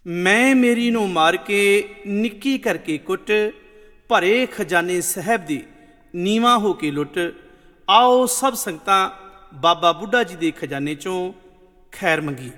ਮੈਂ ਮੇਰੀ ਨੂੰ ਮਾਰ ਕੇ ਨਿੱਕੀ ਕਰਕੇ ਕੁੱਟ, ਭਰੇ ਖਜ਼ਾਨੇ ਸਾਹਿਬ ਦੀ ਨੀਵਾਂ ਹੋ ਕੇ ਲੁੱਟ। ਆਓ ਸਭ ਸੰਗਤਾਂ ਬਾਬਾ ਬੁੱਢਾ ਜੀ ਦੇ ਖਜ਼ਾਨੇ ਚੋਂ ਖੈਰ ਮੰਗੀਏ।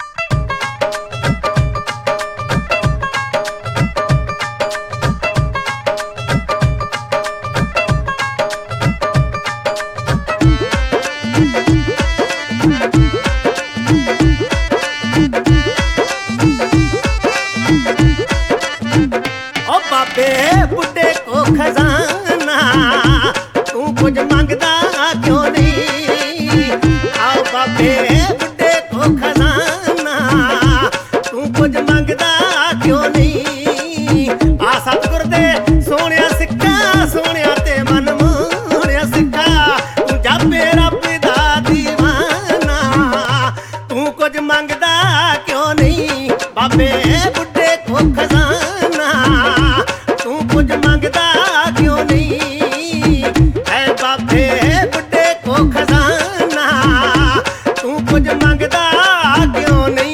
बाबे बुढ़े को खजाना तू कुछ मंगदा क्यों नहीं। आओ बाबे बुढ़े को खजाना तू कुछ मंगदा क्यों नहीं। आ सतगुर दे सोनिया सिक्का सोनिया ते मन मोहनिया सिक्का तू जापे रब दा दीवाना तू कुछ मंगदा क्यों नहीं। बाबे बुढ़े को खजाना तू कुछ मंगदा क्यों नहीं। है बाबे बुढ़े को खजाना तू कुछ मंगदा क्यों नहीं।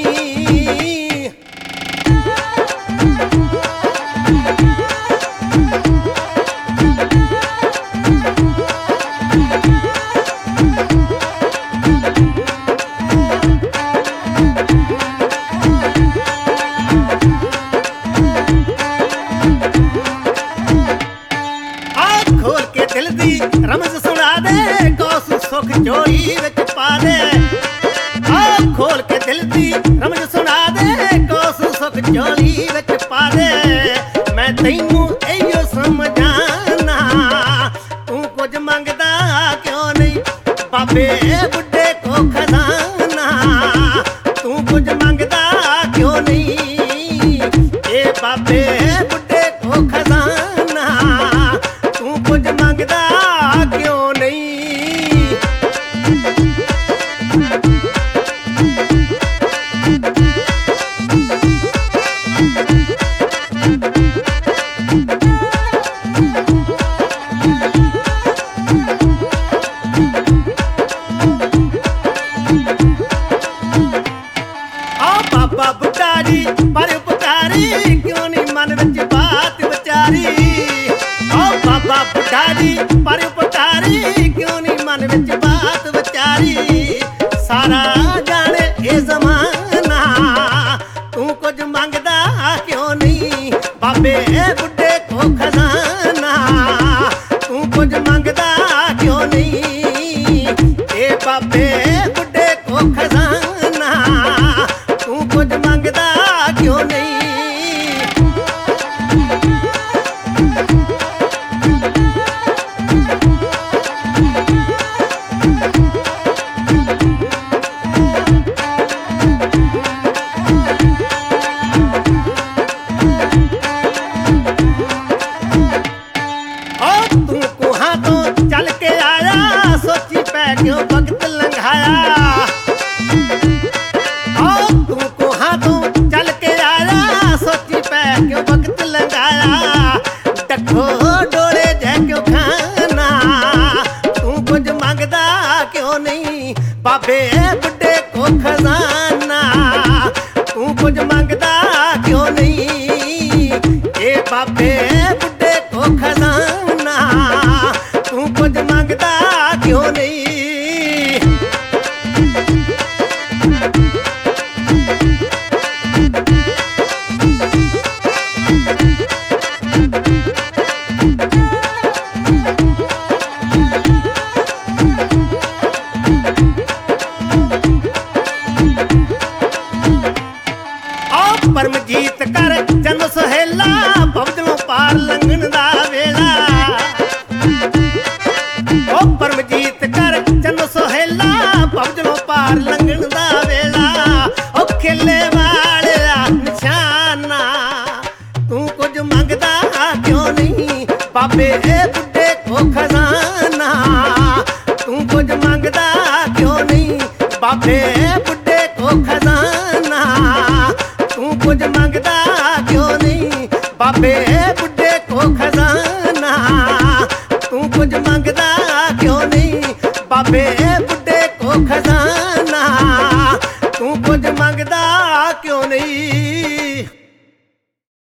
दिल दी रमज सुना दे कौस सुख चोरी विच पा दे। आ खोल के दिल दी रमज सुना दे कौस सुख चोरी विच पा दे। मैं तैनू इहो समझाना तू कुछ मंगदा क्यों नहीं। बाबे बुढ़े को खजाना तू कुछ मंगदा क्यों नहीं। ए बाबे बुढ़े को खजाना तू कुछ मंगदा क्यों नहीं। आ बाबा बुढ़ा जी पर उपकारी क्यों नहीं मन विच बात विचारी। आ बाबा बुढ़ा जी पर उपकारी क्यों नहीं मन विच बात विचारी। सारा जाने ए जमाना तू कुछ मंगदा क्यों नहीं। बाबे बुढ़े को खजाना तू कुछ मंगदा क्यों नहीं। ए बाबे बुढ़े को खजाना तू कुछ मंगदा क्यों नहीं। तू कुहां तो चल के आया सोची पै क्यों वक्त लंघाया। तू कुहां तो चल के आया सोची पै क्यों वक्त लंघाया। डखो डोले जै क्यों खाना तू कुछ मंगदा क्यों नहीं। बाबे बुढ़े को खजाना तू कुछ मंगदा क्यों नहीं। ए बाबे बुढ़े को खजाना तू कुछ मंगदा क्यों नहीं। परमजीत कर जन्म सुहेला भवजलों पार लंघन दा वेला। ओ परमजीत कर जन्म सुहेला भवजलों पार लंघन दा वेला। ओ खिले वाले निशाना तू कुछ मंगदा क्यों नहीं। बाबे बुढ़े को खजाना तू कुछ मंगदा क्यों नहीं। बाबे बुढ़े को खजाना तू कुछ मंगदा क्यों नहीं। बाबे बुढ़े को खजाना तू कुछ मंगदा क्यों नहीं। बाबे